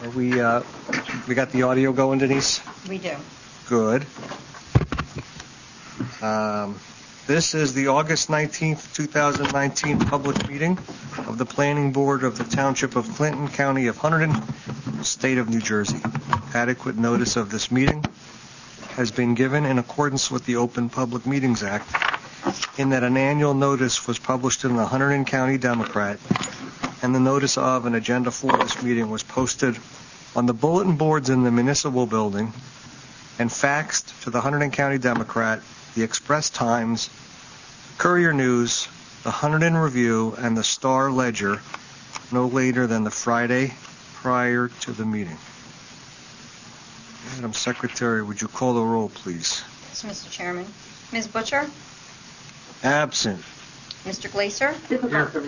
We got the audio going, Denise? We do. Good. This is the August 19th, 2019 public meeting of the Planning Board of the Township of Clinton, County of Hunterdon, State of New Jersey. Adequate notice of this meeting has been given in accordance with the Open Public Meetings Act, in that an annual notice was published in the Hunterdon County Democrat, and the notice of an agenda for this meeting was posted on the bulletin boards in the municipal building and faxed to the Hunterdon County Democrat, the Express Times, Courier News, the Hunterdon Review, and the Star Ledger no later than the Friday prior to the meeting. Madam Secretary, would you call the roll, please? Yes, Mr. Chairman. Ms. Butcher? Absent. Mr. Glaser? Here.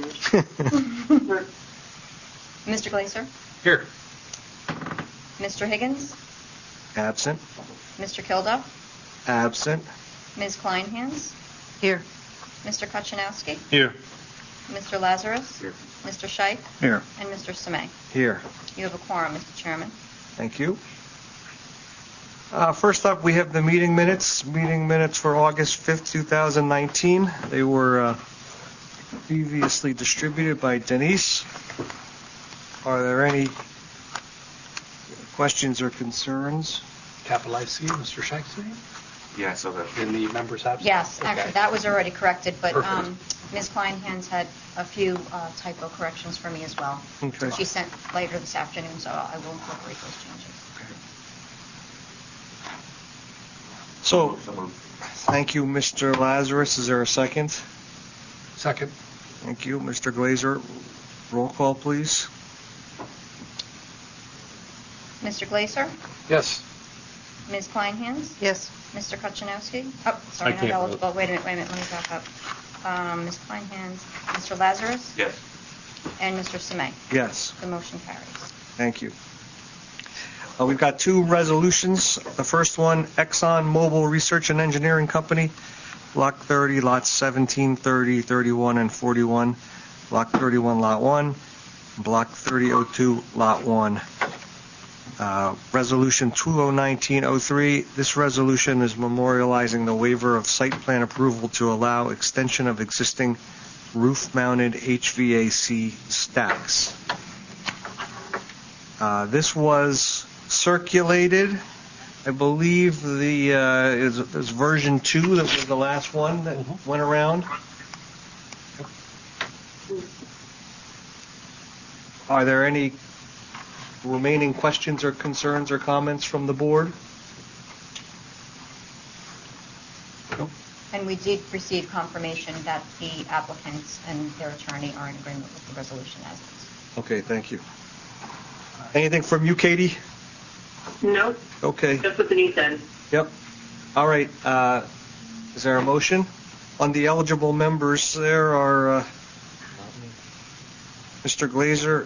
Mr. Glaser? Here. Mr. Higgins? Absent. Mr. Kilduff? Absent. Ms. Kleinhans? Here. Mr. Kuchinowski? Here. Mr. Lazarus? Here. Mr. Scheich? Here. And Mr. Samay. Here. You have a quorum, Mr. Chairman. Thank you. First up, we have the meeting minutes. Meeting minutes for August 5th, 2019. They were previously distributed by Denise. Are there any questions or concerns? Capital IC, Mr. Scheich's name? Yes, okay. In the member's absence? Yes, actually, Okay. that was already corrected, but Perfect. Ms. Kleinhans had a few typo corrections for me as well. Okay. She sent later this afternoon, so I will incorporate those changes. So, thank you, Mr. Lazarus. Is there a second? Second. Thank you, Mr. Glaser. Roll call, please. Mr. Glaser? Yes. Ms. Kleinhans? Yes. Mr. Kuchinowski? Oh, sorry, I not can't eligible. Wait a minute, let me back up. Ms. Kleinhans, Mr. Lazarus? Yes. And Mr. Samay. Yes. The motion carries. Thank you. We've got two resolutions. The first one, Exxon Mobil Research and Engineering Company, Block 30, Lots 17, 30, 31, and 41, Block 31, Lot 1, Block 3002, Lot 1. Resolution 2019-03. This resolution is memorializing the waiver of site plan approval to allow extension of existing roof-mounted HVAC stacks. This was circulated. I believe the is version 2 that was the last one that went around. Are there any remaining questions or concerns or comments from the board? And we did receive confirmation that the applicants and their attorney are in agreement with the resolution as is. Okay, thank you. Anything from you, Katie? No, Okay. just what Denise said. Yep. All right. Is there a motion? On the eligible members, there are Mr. Glaser,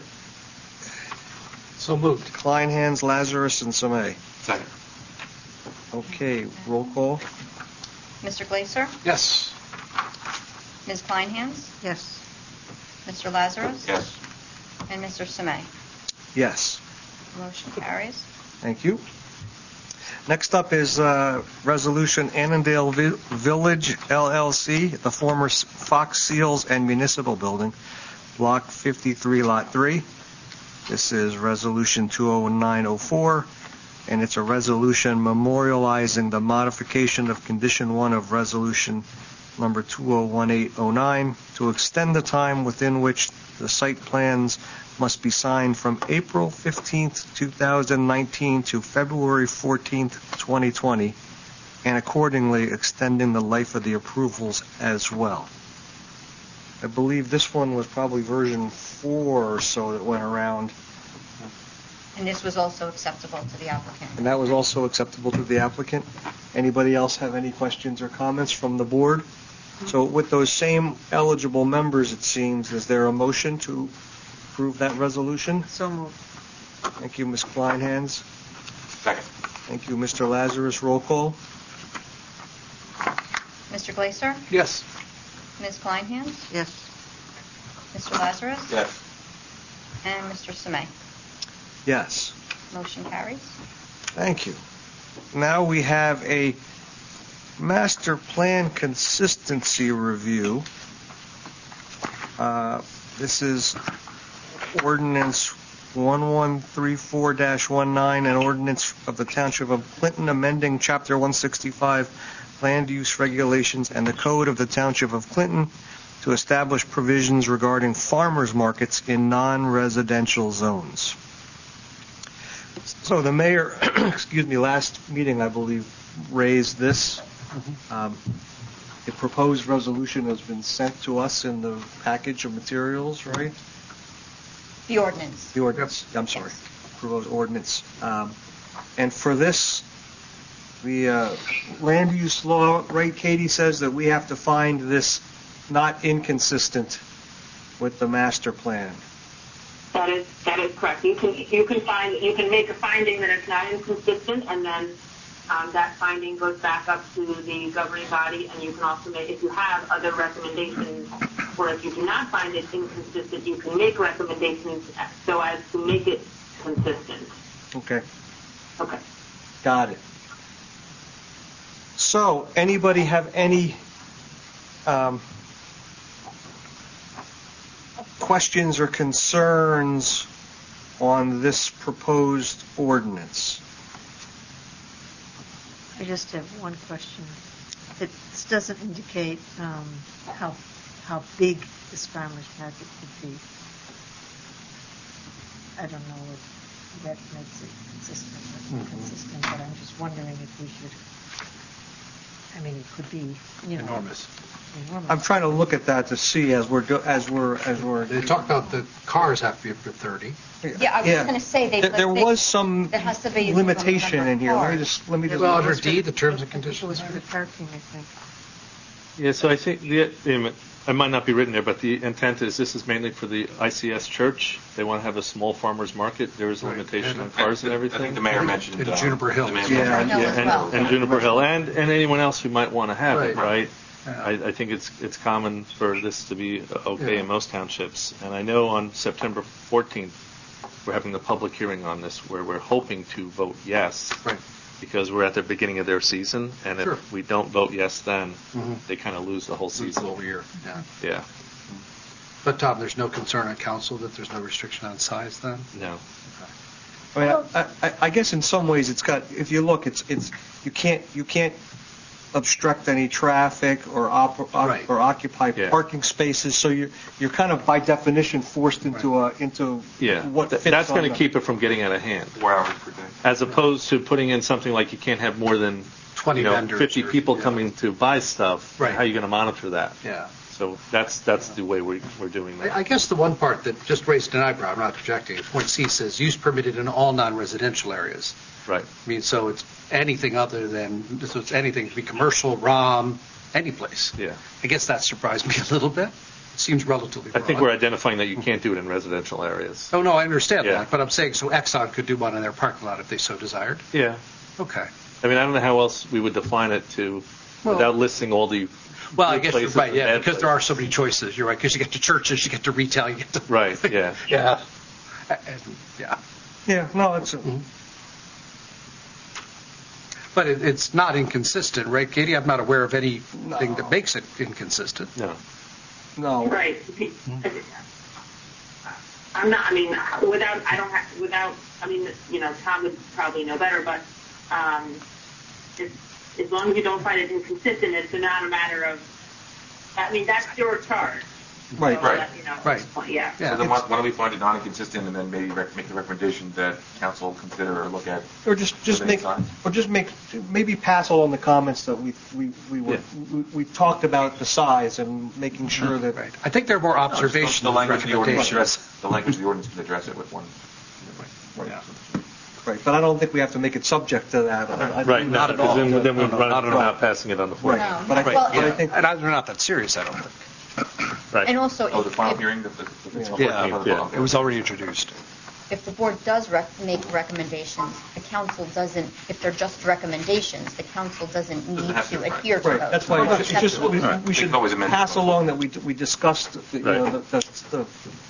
So moved. Kleinhans, Lazarus, and Samay. Second. Okay, roll call. Mr. Glaser? Yes. Ms. Kleinhans? Yes. Mr. Lazarus? Yes. And Mr. Samay. Yes. Motion carries. Thank you. Next up is Resolution Annandale Village, LLC, the former Fox Seals and Municipal Building, Block 53, Lot 3. This is Resolution 20904, and it's a resolution memorializing the modification of Condition 1 of Resolution number 201809 to extend the time within which the site plans must be signed from April 15th, 2019 to February 14th, 2020, and accordingly extending the life of the approvals as well. I believe this one was probably version 4 or so that went around. And this was also acceptable to the applicant. And that was also acceptable to the applicant. Anybody else have any questions or comments from the board? So with those same eligible members, it seems, is there a motion to approve that resolution? So moved. Thank you, Ms. Kleinhans. Second. Thank you, Mr. Lazarus. Roll call. Mr. Glaser? Yes. Ms. Kleinhans? Yes. Mr. Lazarus? Yes. And Mr. Samay. Yes. Motion carries. Thank you. Now we have a master plan consistency review. This is ordinance 1134-19, an ordinance of the Township of Clinton amending Chapter 165 Land Use Regulations and the Code of the Township of Clinton to establish provisions regarding farmers markets in non-residential zones. So the mayor, last meeting, I believe, raised this. The proposed resolution has been sent to us in the package of materials, right? The ordinance. The ordinance, I'm sorry, Yes. proposed ordinance. And for this, the land use law, right, Katie, says that we have to find this not inconsistent with the master plan. That is correct. You can make a finding that it's not inconsistent, and then that finding goes back up to the governing body, and you can also make, if you have other recommendations, or if you do not find it inconsistent, you can make recommendations so as to make it consistent. Okay, Okay. got it. So, anybody have any questions or concerns on this proposed ordinance? I just have one question. This doesn't indicate how big this farmer's market could be. I don't know if that makes it consistent or inconsistent, but I'm just wondering if we should, it could be, Enormous. enormous. I'm trying to look at that to see as we're They talk about the cars have to be up to 30. Yeah, I was going to say There was some there has to be a limitation number of in here. Let me cars. just. Well, under D, the terms and I think it was conditions. for the parking, I think. Yeah, so I think it might not be written there, but the intent is this is mainly for the ICS church. They want to have a small farmers market. There is a Right. limitation on cars and I everything. think the mayor mentioned In Juniper Hills. the mayor Yeah, mentioned- Juniper Hill as well. and Juniper Hill, and anyone else who might want to have it, Right. right? Yeah. I think it's common for this to be okay Yeah. in most townships. And I know on September 14th, we're having the public hearing on this where we're hoping to vote yes. Right. Because we're at the beginning of their season, and Sure. if we don't vote yes then, Mhm. they kind of lose the whole Lose the season. whole year. Yeah. Yeah, But Tom, there's no concern on council that there's no restriction on size then? no. I mean, I guess in some ways it's got. If you look, it's you can't obstruct any traffic or Right. or occupy Yeah. parking spaces. So you're kind of by definition forced into Yeah, what fits that's on going to the- keep it from getting out of hand. 4 hours per day. As opposed to putting in something like you can't have more than 20 vendors 50 or- people yeah. coming to buy stuff. Right. How are you going to monitor that? Yeah. So that's the way we're doing that. I guess the one part that just raised an eyebrow, I'm not objecting, point C says use permitted in all non-residential areas. Right. I mean, so it's anything other than, so it's anything, it could be commercial, ROM, any place. Yeah. I guess that surprised me a little bit. It seems relatively I broad. think we're identifying that you can't do it in residential areas. Oh, no, I understand Yeah. that, but I'm saying, so Exxon could do one in their parking lot if they so desired? Yeah. Okay. I mean, I don't know how else we would define it Well- without listing all the Well, I good guess you're places right, and yeah, bad because there are places. so many choices. You're right, because you get to churches, you get to retail, you get to... Right, yeah. Yeah. Yeah. Yeah, no, it's. But it's not inconsistent, right, Katie? I'm not aware of anything that makes it inconsistent. No. No. Right. I'm not, Tom would probably know better, but as long as you don't find it inconsistent, it's not a matter of, that's your charge. Right. So, Right. At Right. this point, yeah. Yeah. So then why don't we find it non-inconsistent and then maybe make the recommendation that council consider or look at? Or just the make, sign? or just make, maybe pass along the comments that we talked about the size and making sure that. Right. I think there are more observations The than language of the ordinance recommendations. the language of the ordinance can address it with one. Yeah. Right, but I don't think we have to make it subject to that. Right, Not at all. because then we No, run not at out all. of passing it on the floor. Right, No. but I Well, but I think. And they're not that serious, I don't think. Right. And also, Oh, the final if hearing? Yeah. It was already introduced. the board does make recommendations, the council doesn't, if they're just recommendations, the council doesn't need have to, to right. adhere to Right, those. that's why it's just, we They should can always amend it. pass along that we discussed, Right.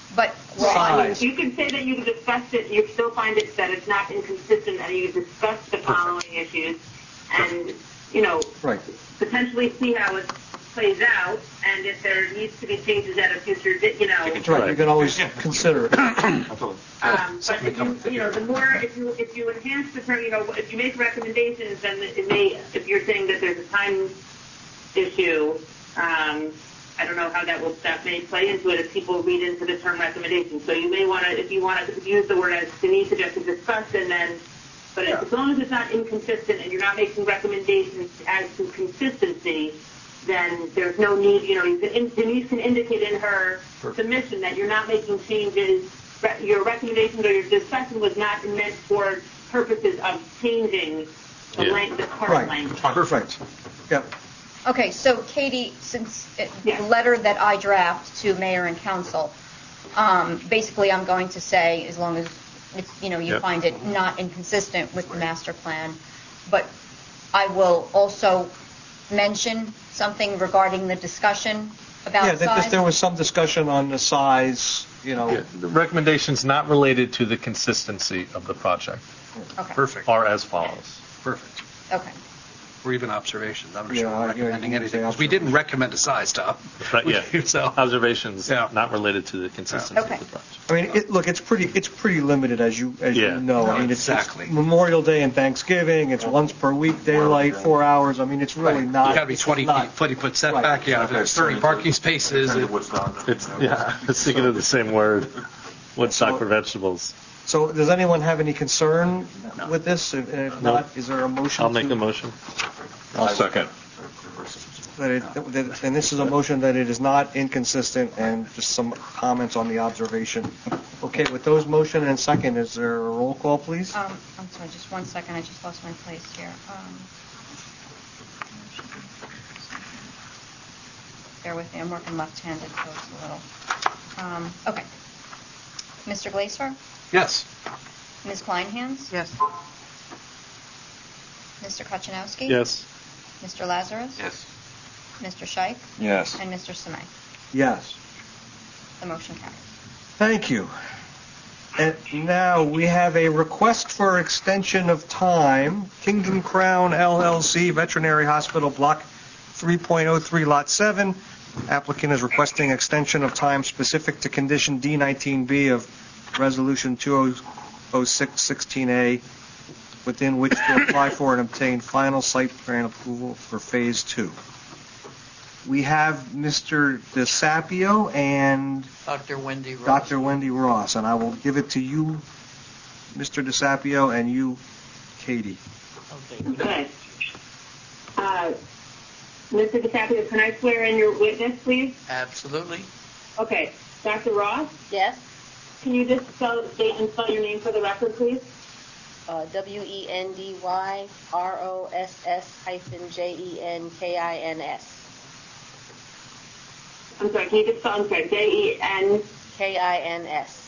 But, Well, I mean, Size. you can say that you discussed it, you still find it that it's not inconsistent, and you discussed the following issues, and, you know, Right. potentially see how it plays out, and if there needs to be changes at a future, you know. Right, you can always consider it. Absolutely. But if you know, the more, if you enhance the term, you know, if you make recommendations, then it may, if you're saying that there's a time issue, I don't know how that may play into it if people read into the term recommendation. So you may want to, if you want to use the word as Denise suggested, discuss, and then, but as long as it's not inconsistent and you're not making recommendations as to consistency, then there's no need, you know, Denise can indicate in her submission that you're not making changes, your recommendations or your discussion was not meant for purposes of changing the the current Right, language. perfect. Yep. okay, so Katie, since the Yes. letter that I draft to mayor and council, basically I'm going to say, as long as it's, you know, you Yep. find it not inconsistent with the master plan, but I will also mention something regarding the discussion about Yeah, size. there was some discussion on the size, you know. Yeah, the recommendations not related to the consistency of the project Okay. Perfect. are as follows. Perfect. Okay. Or even observations. I'm not Yeah, sure we're yeah, recommending you can anything. say 'Cause we didn't recommend a size, Tom. Right, yeah. So, Observations Yeah. not related to the consistency Okay. of the project. I mean, look, it's pretty limited, as you Yeah. know. I mean, it's Exactly. Memorial Day and Thanksgiving. It's once per week, daylight, 4 hours. I mean, it's really right. not. You got to be it's 20 not- feet, 40-foot setback. Yeah, if there's 30 parking spaces. It's, yeah, I was thinking of the same word. Woodstock for vegetables. So, does anyone have any concern with this? If No. not, is there a motion? I'll make to- a motion. I'll second. And this is a motion that it is not inconsistent, and just some comments on the observation. Okay, with those motion and second, is there a roll call, please? I'm sorry, just 1 second, I just lost my place here. Bear with me, I'm working left-handed, so it's a little. Okay. Mr. Glaser? Yes. Ms. Kleinhans? Yes. Mr. Kochanowski? Yes. Mr. Lazarus? Yes. Mr. Scheich? Yes. And Mr. Semay? Yes. The motion carries. Thank you. And now we have a request for extension of time. Kingdom Crown LLC, Veterinary Hospital, Block 3.03, Lot 7. Applicant is requesting extension of time specific to Condition D19B of Resolution 2006-16A, within which to apply for and obtain final site plan approval for Phase 2. We have Mr. DeSapio and Dr. Wendy Ross. Dr. Wendy Ross, and I will give it to you, Mr. DeSapio, and you, Katie. Okay, good. Okay. Mr. DeSapio, can I swear in your witness, please? Absolutely. Okay. Dr. Ross, Yes? can you just state and spell your name for the record, please? WendyRossJenkins. I'm sorry, can you just spell, I'm sorry, Jen? KINS.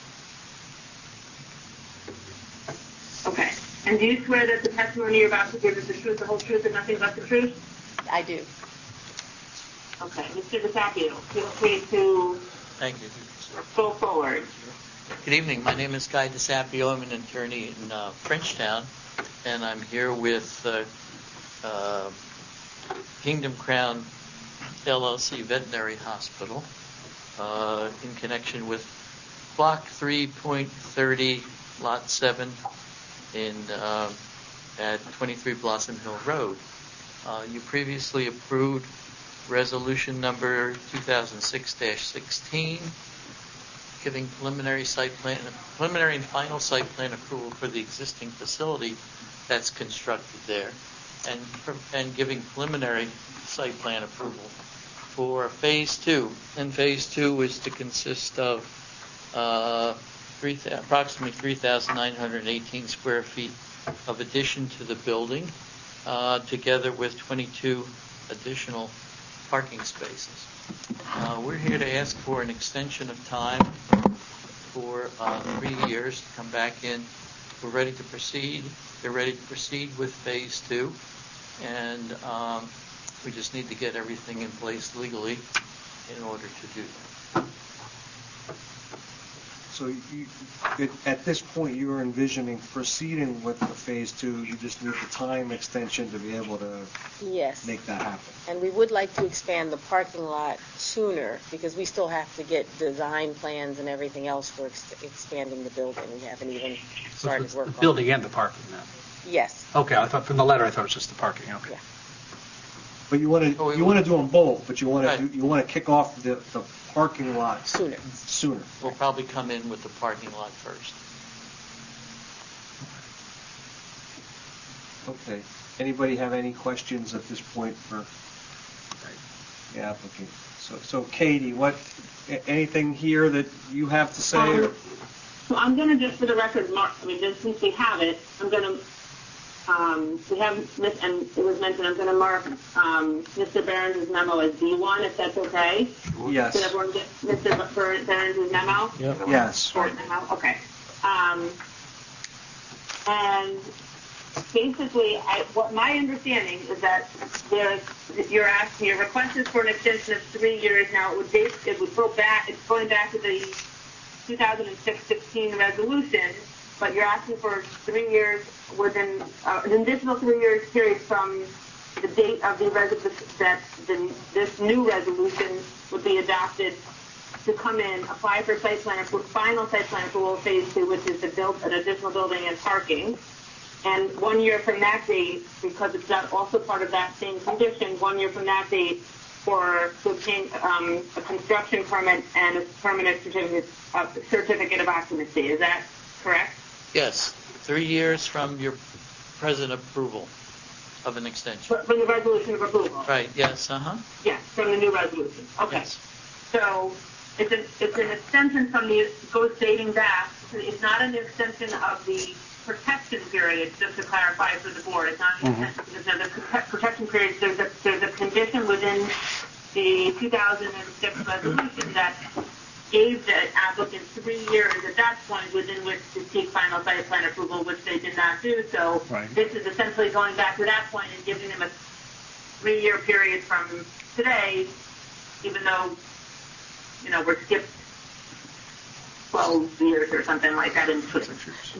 Okay. And do you swear that the testimony you're about to give is the truth, the whole truth, and nothing but the truth? I do. Okay. Mr. DeSapio, feel free to Thank you. go forward. Good evening. My name is Guy DeSapio. I'm an attorney in Frenchtown, and I'm here with Kingdom Crown LLC Veterinary Hospital in connection with Block 3.30, Lot 7 at 23 Blossom Hill Road. You previously approved resolution number 2006-16, giving preliminary and final site plan approval for the existing facility that's constructed there, and giving preliminary site plan approval for Phase 2. And Phase 2 is to consist of approximately 3,918 square feet of addition to the building, together with 22 additional parking spaces. We're here to ask for an extension of time for 3 years to come back in. We're ready to proceed. They're ready to proceed with Phase 2, and we just need to get everything in place legally in order to do that. So at this point, you are envisioning proceeding with the Phase 2, you just need the time extension to be able to Yes. make that happen. And we would like to expand the parking lot sooner because we still have to get design plans and everything else for expanding the building. We haven't even started work on it. The building and the parking now. Yes. Okay, I thought from the letter, I thought it was just the parking, okay. Yeah. But you want Oh, to do them both, but you want to Right. you want to kick off the parking lot Sooner. sooner. We'll probably come in with the parking lot first. Okay. Anybody have any questions at this point for the applicant? So Katie, anything here that you have to say? Or? So I'm going to just, for the record, mark, just since we have it, I'm going to, we have, and it was mentioned, I'm going to mark Mr. Behrens' memo as B1, if that's okay. Yes. Did everyone get Mr. Behrens' memo? Yes. Okay. And basically, what my understanding is that your request is for an extension of 3 years. Now, it would go back. It's going back to the 2006-16 resolution, but you're asking for 3 years within an additional 3 years period from the date of the this new resolution would be adopted to come in, apply for final site plan approval Phase 2, which is to build an additional building and parking. And 1 year from that date, because it's not also part of that same condition, 1 year from that date to obtain a construction permit and a permanent certificate of occupancy. Is that correct? Yes, 3 years from your present approval of an extension. From the resolution of approval? Right, yes, Yes, from the new resolution. Okay. Yes. So it's an extension from goes dating back. It's not an extension of the protection period, just to clarify for the board. It's not an extension because the protection period, there's a condition within the 2006 resolution that gave the applicant 3 years at that point within which to seek final site plan approval, which they did not do. So This is essentially going back to that point and giving them a 3-year period from today, even though, we're skipped 12 years or something like that in between.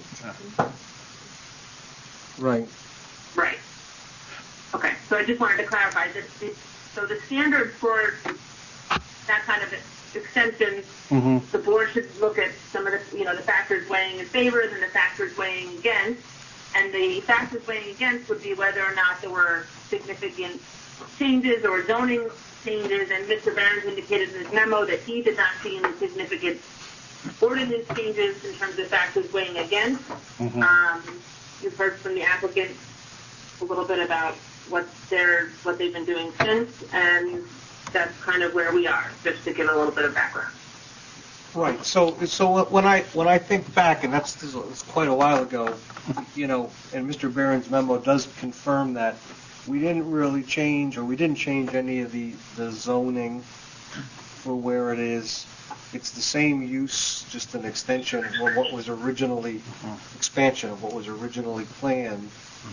Right. Right. Okay, so I just wanted to clarify that. So the standard for that kind of extension, the board should look at some of the, the factors weighing in favor and the factors weighing against. And the factors weighing against would be whether or not there were significant changes or zoning changes. And Mr. Behrens indicated in his memo that he did not see any significant ordinance changes in terms of factors weighing against. You've heard from the applicant a little bit about what they've been doing since, and that's kind of where we are, just to give a little bit of background. Right. So when I think back, and that's quite a while ago, and Mr. Behrens' memo does confirm that we didn't change any of the zoning for where it is. It's the same use, just an extension of what was originally, expansion of what was originally planned.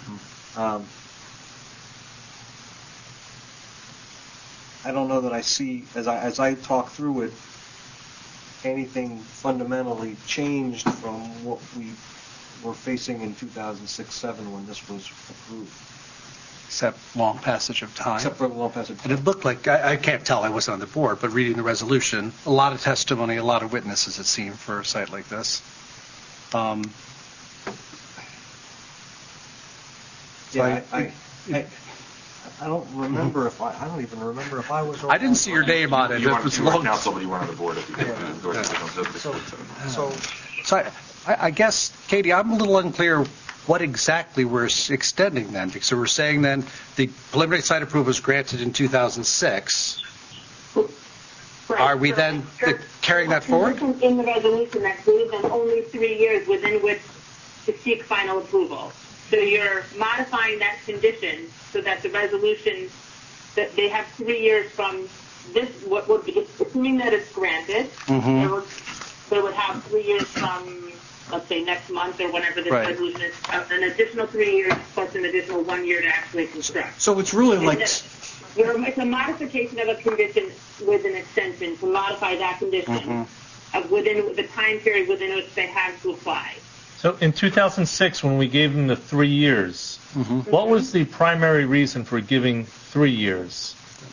I don't know that I see, as I talk through it, anything fundamentally changed from what we were facing in 2006-07 when this was approved. Except long passage of time. Except for long passage of time. And it looked like, I can't tell, I wasn't on the board, but reading the resolution, a lot of testimony, a lot of witnesses, it seemed, for a site like this. I don't remember I don't even remember if I was on. I didn't see your name on it. You It was weren't long. counsel, but you weren't on the board. So I guess, Katie, I'm a little unclear what exactly we're extending then, because we're saying then the preliminary site approval was granted in 2006. Right. Are we then carrying that forward? In the resolution that gave them only 3 years within which to seek final approval. So you're modifying that condition so that the resolution, that they have 3 years from this, what would be, assuming that it's granted, they would have 3 years from, let's say, next month or whenever this resolution is, an additional 3 years plus an additional 1 year to actually construct. So it's really like... It's a modification of a condition with an extension to modify that condition. within the time period within which they have to apply. So in 2006, when we gave them the 3 years, what was the primary reason for giving 3 years?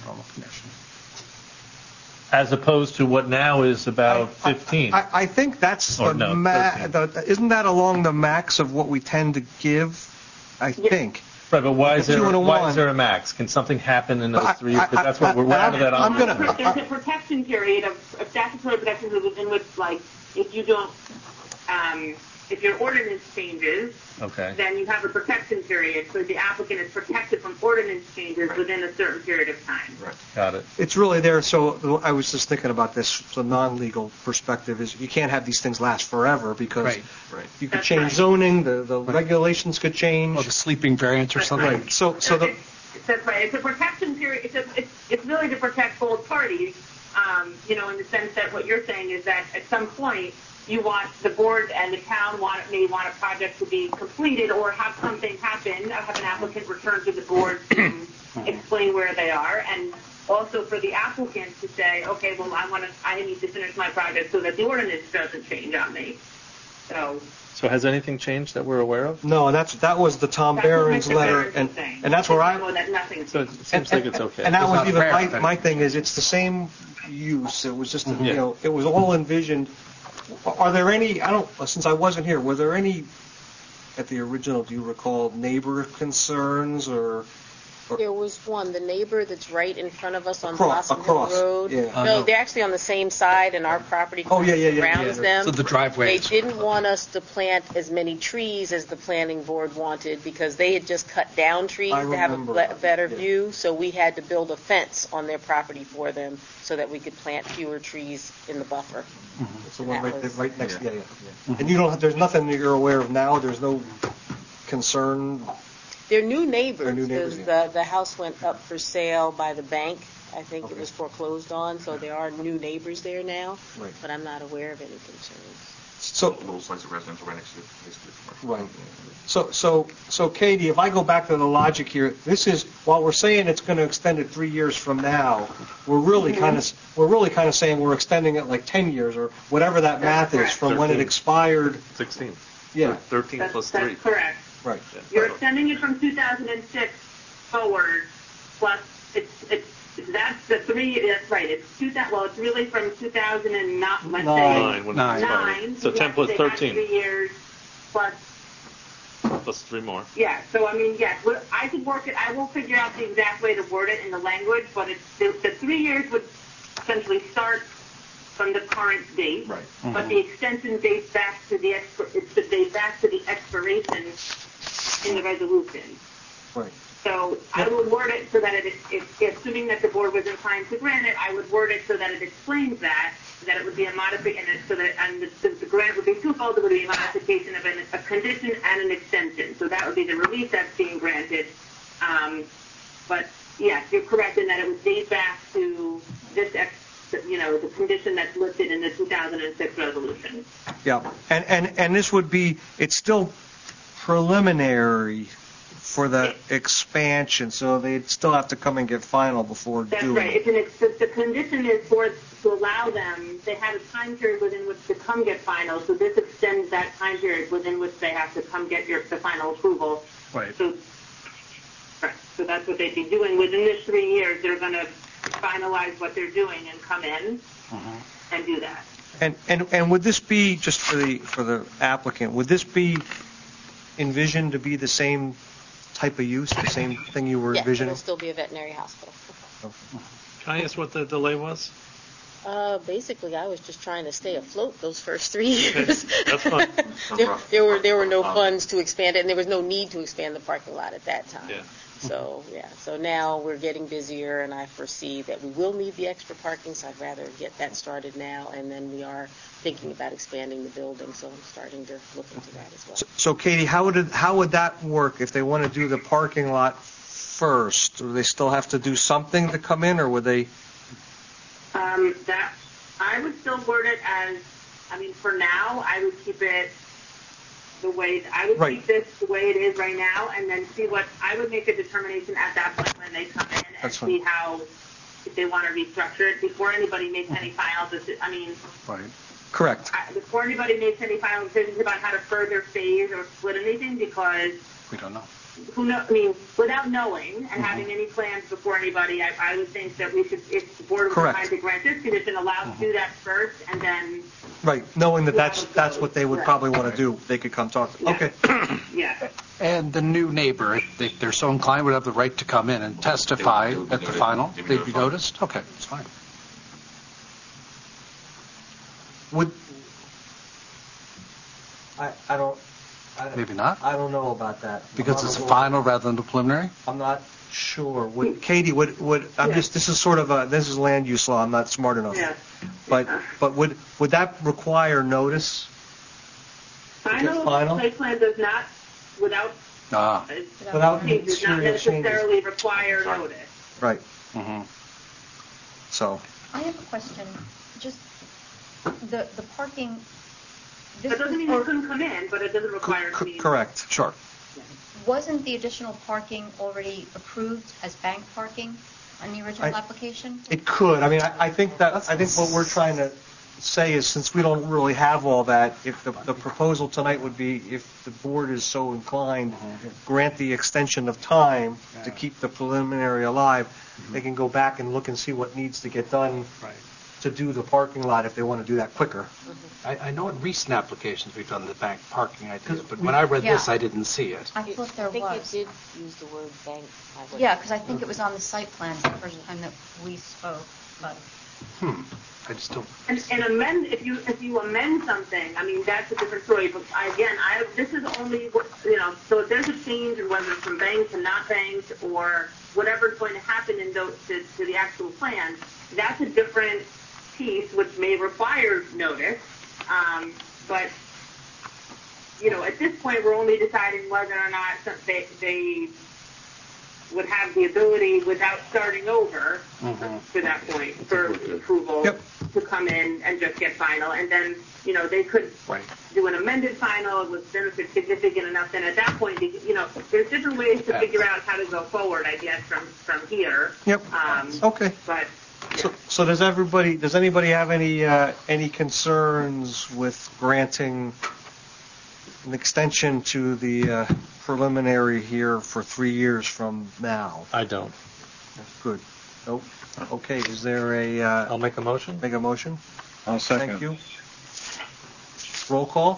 As opposed to what now is about 15. I think that's Or no, isn't that along the max of what we tend to give? I think. Right, but why is 2 and a 1. there a max? Can something happen in those But 3 years? Because that's what we're out of that. I'm gonna- There's a protection period of statutory protection within which, like, if you don't, if your ordinance changes, Okay. then you have a protection period, so the applicant is protected from ordinance changes within a certain period of time. Right. Got it. It's really there. So I was just thinking about this. The non-legal perspective is you can't have these things last forever because Right. Right. you could That's change right. zoning, the regulations could change. Or the sleeping variants or something. Right. So the That's right. It's a protection period. It's really to protect both parties, in the sense that what you're saying is that at some point you want the board and the town may want a project to be completed or have something happen, have an applicant return to the board to explain where they are, and also for the applicant to say, okay, well, I need to finish my project so that the ordinance doesn't change on me. So has anything changed that we're aware of? no, that was the Tom That's what Barron's Mr. letter, Barron's and saying. that's where I. No, that nothing. So it seems like it's okay. And that It's was not even fair. my thing is it's the same use. It was just Yeah. it was all envisioned. Are there any? Since I wasn't here. Were there any at the original? Do you recall neighbor concerns or? There was one, the neighbor that's right in front of us on Across, Blossom Hill Road. yeah. no. No, they're actually on the same side, and our property Oh, yeah, surrounds yeah. them. So the driveway They is- didn't want us to plant as many trees as the planning board wanted because they had just cut down trees I to have a remember. better Yeah. view. So we had to build a fence on their property for them so that we could plant fewer trees in the buffer. It's the one That was- right next. Yeah. Yeah. And you don't. There's nothing that you're aware of now. There's no concern. They're new neighbors. They're new neighbors, because the house went up for sale by the bank. I think it Okay. was foreclosed on, so there are new neighbors there now. Right. But I'm not aware of any concerns. So A little slice of residential right next to basically commercial. Right. So Katie, if I go back to the logic here, this is while we're saying it's going to extend it 3 years from now, we're really kind of saying we're extending it like 10 years or whatever that math is correct. from when it 13. expired. 16. Yeah. 13 plus 3. That's correct. Right. You're extending it from 2006 forward, plus that's the 3. That's right. It's it's really from 2000 and not let's say 9. Nine. 9. So 10 plus They have 13. 3 years plus. Plus 3 more. Yeah. So I mean, yes, I could work it. I will figure out the exact way to word it in the language, but the 3 years would essentially start from the current date. Right. But the extension dates back to the expiration in the resolution. Right. So I will word it so that assuming that the board was inclined to grant it, I would word it so that it explains that it would be a modification, so that the grant would be twofold. It would be a modification of a condition and an extension. So that would be the relief that's being granted. But yes, you're correct in that it would date back to this, the condition that's listed in the 2006 resolution. Yeah. And this would be it's still preliminary for the expansion, so they'd still have to come and get final before That's doing right. it. The condition is to allow them, they have a time period within which to come get final, so this extends that time period within which they have to come get the final approval. Right. So that's what they'd be doing. Within this 3 years, they're going to finalize what they're doing and come in and do that. And would this be just for the applicant? Would this be envisioned to be the same type of use, the same thing you were Yeah, envisioning? it'll still be a veterinary hospital. Can I ask what the delay was? Basically, I was just trying to stay afloat those first 3 years. That's fine. There were no funds to expand it, and there was no need to expand the parking lot at that time. Yeah. So now we're getting busier, and I foresee that we will need the extra parking, so I'd rather get that started now, and then we are thinking about expanding the building, so I'm starting to look into that as well. So Katie, how would that work if they want to do the parking lot first? Do they still have to do something to come in, or would they? That I would still word it as, for now, I would keep it the way Right. keep this the way it is right now, and then see what I would make a determination at that point when they come in and That's fine. see how if they want to restructure it before anybody makes any final decision. Right. Correct. before anybody makes any final decisions about how to further phase or split anything, because We don't know. without knowing and having any plans before anybody, I would think that we should, if the board was Correct. inclined to grant this condition, allow us to do that first, and then, Right, knowing that that's what they would probably want to do, they could come talk. Yeah. Okay, yeah. And the new neighbor, if they're so inclined, would have the right to come in and testify They would be at the notified. final? They'd be They'd be notified. noticed? Okay, that's fine. would, I don't, Maybe not? I don't know about that. Because it's a final rather than the preliminary? I'm not sure. Katie, this is sort of this is land use law, I'm not smart enough. Yeah. But would that require notice? Final Final? site plan does not, without Without change, does not material changes. necessarily require notice. Right, Mm-hmm. so, I have a question. Just the parking. That doesn't mean they couldn't come in, but it doesn't require it to be. correct, sure. Wasn't the additional parking already approved as bank parking on the original I- application? It could, I mean, I think what we're trying to say is, since we don't really have all that, if the proposal tonight would be, if the board is so inclined, grant the extension of time to keep the preliminary alive, they can go back and look and see what needs to get done Right. to do the parking lot if they want to do that quicker. I know in recent applications we've done the bank parking ideas, but when I read this, Yeah. I didn't see it. I thought there I think was. you did use the word bank. Yeah, because I think it was on the site plans the first time that we spoke, but. I just don't. And amend, if you amend something, I mean, that's a different story, but this is only, so if there's a change in whether it's from bank to not bank or whatever's going to happen in those, to the actual plan, that's a different piece which may require notice, but, at this point, we're only deciding whether or not they would have the ability, without starting over, to that point, for approval, Yep. to come in and just get final. And then, they could Right. do an amended final with benefits significant enough. Then at that point, there's different ways to figure out how to go forward, I guess, from here. Yep, okay. But, So does anybody have any concerns with granting an extension to the preliminary here for 3 years from now? I don't. Good. Nope. Okay, is there I'll make a motion. make a motion? I'll second. Thank you. Roll call?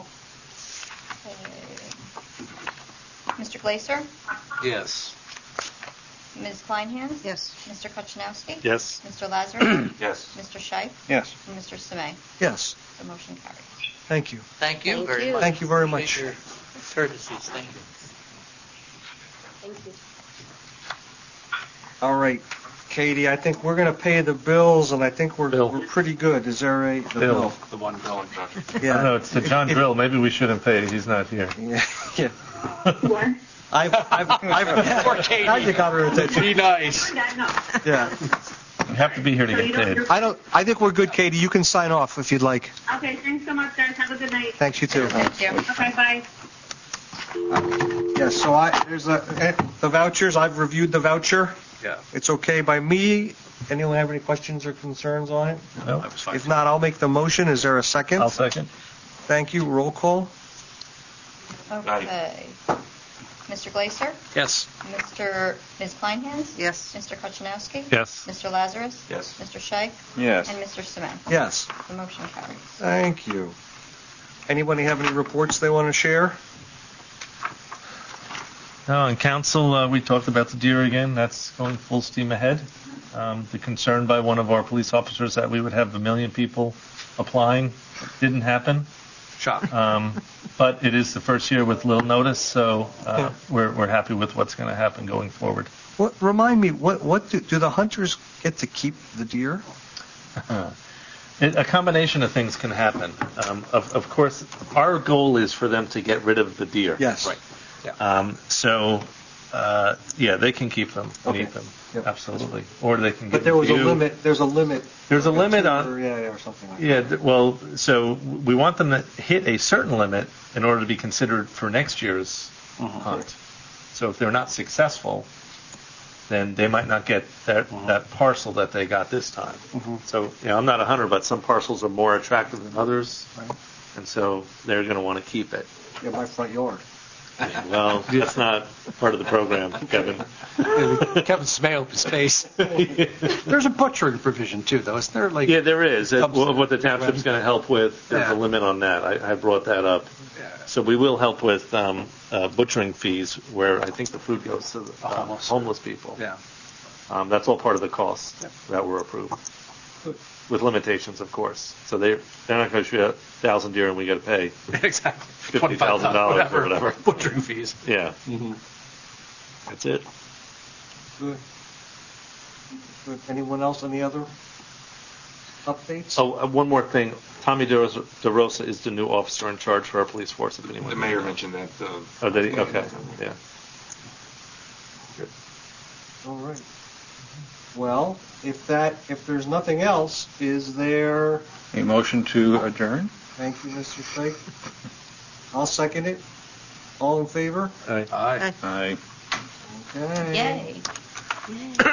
Mr. Glacer? Yes. Ms. Kleinhans? Yes. Mr. Kuchinowski? Yes. Mr. Lazarus? Yes. Mr. Scheich? Yes. And Mr. Semay? Yes. The motion carries. Thank you. Thank you Thank very you. much. Thank you very much. Appreciate your courtesies. Thank you. Thank you. All right, Katie, I think we're going to pay the bills, and I think we're Bill. pretty good. Is there the Bill. The one bill. I don't know, it's to John Drill. Maybe we shouldn't pay. He's not here. Yeah. Yeah. what? I've now you got her attention. Be nice. No. Yeah. You have to be here to So get you don't- paid. you're- I think we're good, Katie. You can sign off if you'd like. Okay, thanks so much, guys. Have a good night. Thanks, you too. Thank you. Okay, bye. Yes, so there's the vouchers. I've reviewed the voucher. Yeah. It's okay by me. Anyone have any questions or concerns on it? No? That was fine. If not, I'll make the motion. Is there a second? I'll second. Thank you. Roll call? Okay. Mr. Glacer? Yes. Ms. Kleinhans? Yes. Mr. Kuchinowski? Yes. Mr. Lazarus? Yes. Mr. Scheich? Yes. And Mr. Semay? Yes. The motion carries. Thank you. Anybody have any reports they want to share? No, in council, we talked about the deer again. That's going full steam ahead. The concern by one of our police officers that we would have 1 million people applying didn't happen. Shock. But it is the first year with little notice, so we're happy with what's going to happen going forward. Remind me, what do the hunters get to keep the deer? A combination of things can happen. Of course, our goal is for them to get rid of the deer. Yes. Right. They can keep them and Okay. eat them. Yep. Absolutely. Or they can But get there was a you. limit. There's a limit. There's a limit Or on. or something like that. Yeah, well, so we want them to hit a certain limit in order to be considered for next year's hunt. So if they're not successful, then they might not get that parcel that they got this time. So, I'm not 100, but some parcels are more attractive than others, and so they're going to want to keep it. Yeah, my front yard. Well, that's not part of the program, Kevin. Kevin smiled his face. There's a butchering provision too, though. Isn't there? Like, Yeah, there is. Comes- What the township's going to help with, there's Yeah. a limit on that. I brought that up. So we will help with butchering fees, where I think the food goes to the homeless people. Yeah. That's all part of the cost that were approved, with limitations, of course. So they're not going to shoot 1,000 deer and we got to pay. Exactly. $50,000 or whatever. Butchering fees. Yeah. That's it. Good. Anyone else, any other updates? Oh, one more thing. Tommy DeRosa is the new officer in charge for our police force. If anyone The mayor mentioned that. Oh, did he? Okay. Yeah. All right. Well, if there's nothing else, is there? A motion to adjourn? Thank you, Mr. Craig. I'll second it. All in favor? All right. Aye. Aye. Okay. Yay.